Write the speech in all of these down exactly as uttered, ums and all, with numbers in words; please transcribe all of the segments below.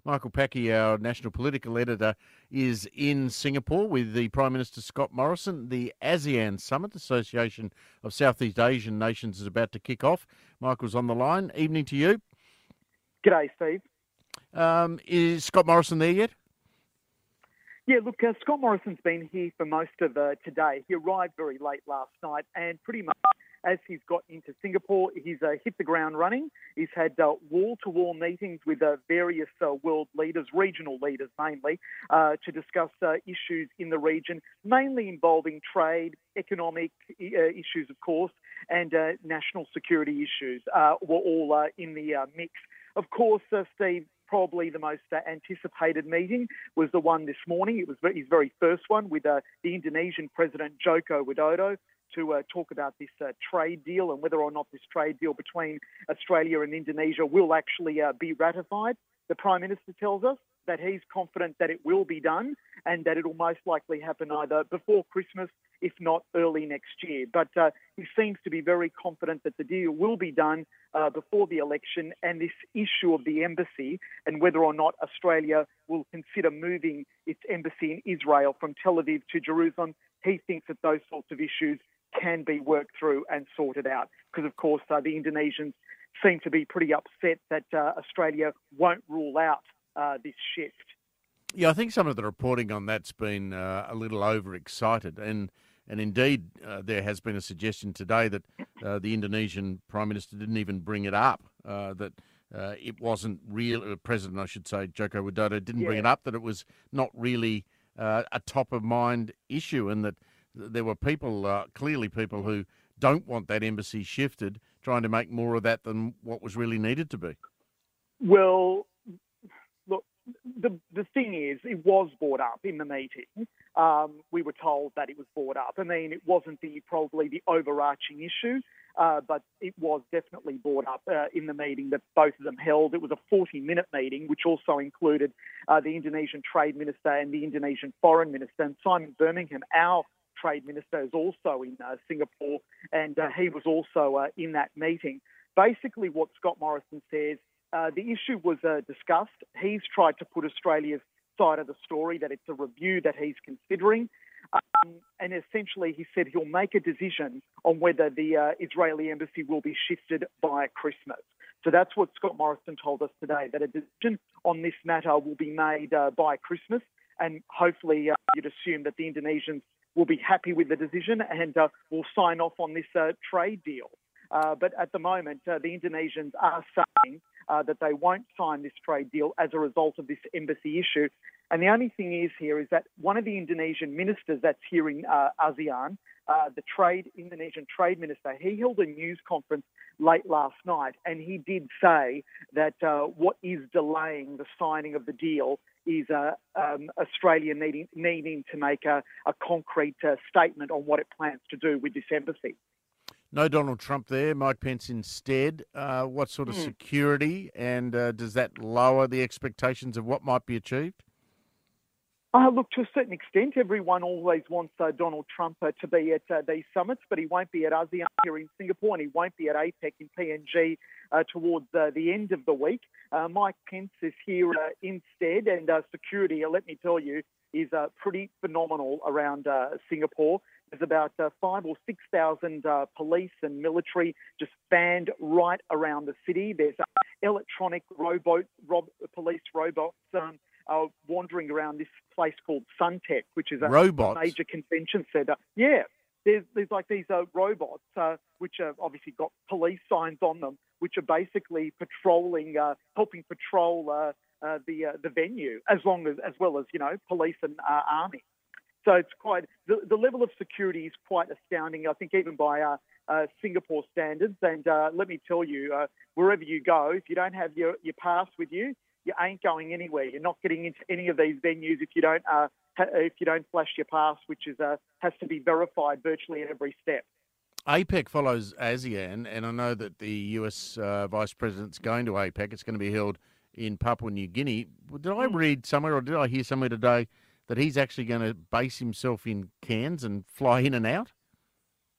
Michael Packy, our national political editor, is in Singapore with the Prime Minister Scott Morrison. The ASEAN Summit, Association of Southeast Asian Nations, is about to kick off. Michael's on the line. Evening to you. G'day, Steve. Um, is Scott Morrison there yet? Yeah, look, uh, Scott Morrison's been here for most of uh, today. He arrived very late last night, and pretty much as he's got into Singapore, he's uh, hit the ground running. He's had uh, wall-to-wall meetings with uh, various uh, world leaders, regional leaders mainly, uh, to discuss uh, issues in the region, mainly involving trade, economic uh, issues, of course, and uh, national security issues uh, were all uh, in the uh, mix. Of course, uh, Steve, probably the most uh, anticipated meeting was the one this morning. It was his very first one with uh, the Indonesian President Joko Widodo to uh, talk about this uh, trade deal and whether or not this trade deal between Australia and Indonesia will actually uh, be ratified. The Prime Minister tells us that he's confident that it will be done and that it will most likely happen either before Christmas, if not early next year. But uh, he seems to be very confident that the deal will be done uh, before the election, and this issue of the embassy and whether or not Australia will consider moving its embassy in Israel from Tel Aviv to Jerusalem, he thinks that those sorts of issues can be worked through and sorted out because, of course, uh, the Indonesians seem to be pretty upset that uh, Australia won't rule out uh, this shift. Yeah, I think some of the reporting on that's been uh, a little overexcited, and and indeed uh, there has been a suggestion today that uh, the Indonesian Prime Minister didn't even bring it up, uh, that uh, it wasn't real, uh, President, I should say, Joko Widodo didn't Yeah. bring it up, that it was not really uh, a top-of-mind issue, and that there were people, uh, clearly people who don't want that embassy shifted, trying to make more of that than what was really needed to be. Well, look, the the thing is, it was brought up in the meeting. Um, we were told that it was brought up. I mean, it wasn't the probably the overarching issue, uh, but it was definitely brought up uh, in the meeting that both of them held. It was a forty-minute meeting, which also included uh, the Indonesian Trade Minister and the Indonesian Foreign Minister. And Simon Birmingham, our Trade Minister, is also in uh, Singapore, and uh, he was also uh, in that meeting. Basically, what Scott Morrison says, uh, the issue was uh, discussed. He's tried to put Australia's side of the story, that it's a review that he's considering. Um, and essentially, he said he'll make a decision on whether the uh, Israeli embassy will be shifted by Christmas. So that's what Scott Morrison told us today, that a decision on this matter will be made uh, by Christmas. And hopefully, uh, you'd assume that the Indonesians will be happy with the decision and uh, will sign off on this uh, trade deal. Uh, but at the moment, uh, the Indonesians are saying uh, that they won't sign this trade deal as a result of this embassy issue. And the only thing is here is that one of the Indonesian ministers that's here in uh, ASEAN, uh, the trade Indonesian trade minister, he held a news conference late last night, and he did say that uh, what is delaying the signing of the deal is uh, um, Australia needing needing to make a, a concrete uh, statement on what it plans to do with this embassy. No Donald Trump there, Mike Pence instead. Uh, what sort of Mm. security, and uh, does that lower the expectations of what might be achieved? Uh, look, to a certain extent, everyone always wants uh, Donald Trump uh, to be at uh, these summits, but he won't be at ASEAN here in Singapore, and he won't be at APEC in P N G uh, towards uh, the end of the week. Uh, Mike Pence is here uh, instead, and uh, security, uh, let me tell you, is uh, pretty phenomenal around uh, Singapore. There's about uh, five or six thousand uh, police and military just banned right around the city. There's uh, electronic robot, rob, police robots um, uh, wandering around this place called Suntec, which is a Robots? major convention centre. Yeah, there's there's like these uh, robots uh, which have obviously got police signs on them, which are basically patrolling, uh, helping patrol uh, uh, the uh, the venue, as long as as well as you know police and uh, army. So it's quite the, the level of security is quite astounding. I think even by uh, uh, Singapore standards. And uh, let me tell you, uh, wherever you go, if you don't have your, your pass with you, you ain't going anywhere. You're not getting into any of these venues if you don't uh, ha- if you don't flash your pass, which is uh, has to be verified virtually at every step. APEC follows ASEAN, and I know that the U S uh, Vice President's going to APEC. It's going to be held in Papua New Guinea. Did I read somewhere, or did I hear somewhere today, that he's actually going to base himself in Cairns and fly in and out?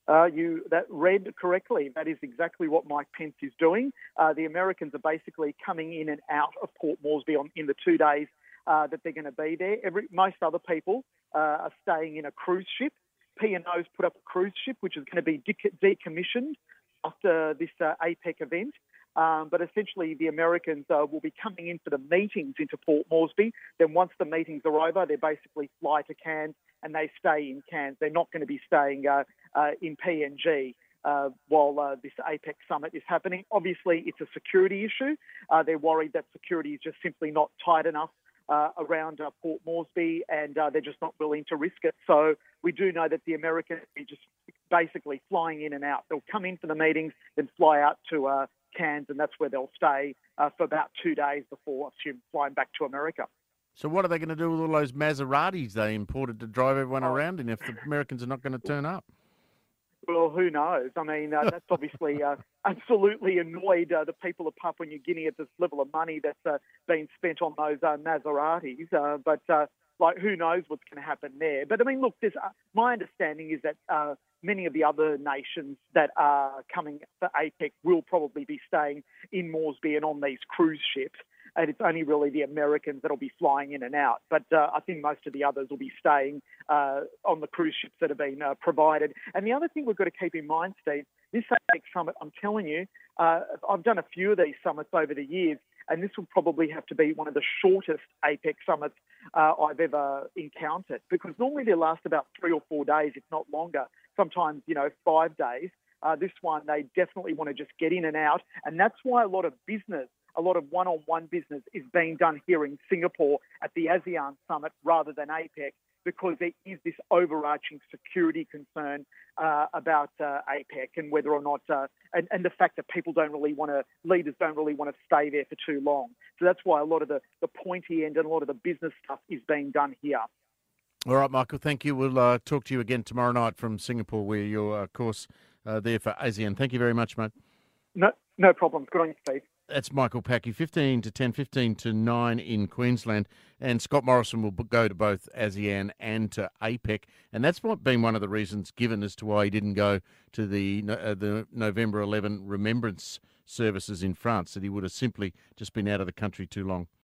Uh, you that read correctly. That is exactly what Mike Pence is doing. Uh, the Americans are basically coming in and out of Port Moresby on, in the two days uh, that they're going to be there. Every, most other people uh, are staying in a cruise ship. P and O's put up a cruise ship, which is going to be de- decommissioned after this uh, APEC event. Um, but essentially, the Americans uh, will be coming in for the meetings into Port Moresby. Then once the meetings are over, they basically fly to Cairns and they stay in Cairns. They're not going to be staying uh, uh, in P N G uh, while uh, this APEC summit is happening. Obviously, it's a security issue. Uh, they're worried that security is just simply not tight enough uh, around uh, Port Moresby, and uh, they're just not willing to risk it. So we do know that the Americans are just basically flying in and out. They'll come in for the meetings, then fly out to uh, Cairns, and that's where they'll stay uh, for about two days before, I assume, flying back to America. So what are they going to do with all those Maseratis they imported to drive everyone Oh. around in if the Americans are not going to turn up? Well, who knows? I mean, uh, that's obviously uh, absolutely annoyed uh, the people of Papua New Guinea at this level of money that's uh, been spent on those uh, Maseratis. Uh, but, uh, like, who knows what's going to happen there? But, I mean, look, there's, uh, my understanding is that uh, many of the other nations that are coming for APEC will probably be staying in Moresby and on these cruise ships. And it's only really the Americans that'll be flying in and out. But uh, I think most of the others will be staying uh, on the cruise ships that have been uh, provided. And the other thing we've got to keep in mind, Steve, this APEC summit, I'm telling you, uh, I've done a few of these summits over the years, and this will probably have to be one of the shortest APEC summits uh, I've ever encountered, because normally they last about three or four days, if not longer, sometimes, you know, five days. Uh, this one, they definitely want to just get in and out, and that's why a lot of business, a lot of one-on-one business is being done here in Singapore at the ASEAN Summit rather than APEC, because there is this overarching security concern uh, about uh, APEC and whether or not, uh, and, and the fact that people don't really want to, leaders don't really want to stay there for too long. So that's why a lot of the, the pointy end and a lot of the business stuff is being done here. All right, Michael, thank you. We'll uh, talk to you again tomorrow night from Singapore, where you're, of course, uh, there for ASEAN. Thank you very much, mate. No, no problem. Good on you, Steve. That's Michael Packy, fifteen to ten, fifteen to nine in Queensland. And Scott Morrison will go to both ASEAN and to APEC. And that's what been one of the reasons given as to why he didn't go to the uh, the November eleventh remembrance services in France, that he would have simply just been out of the country too long.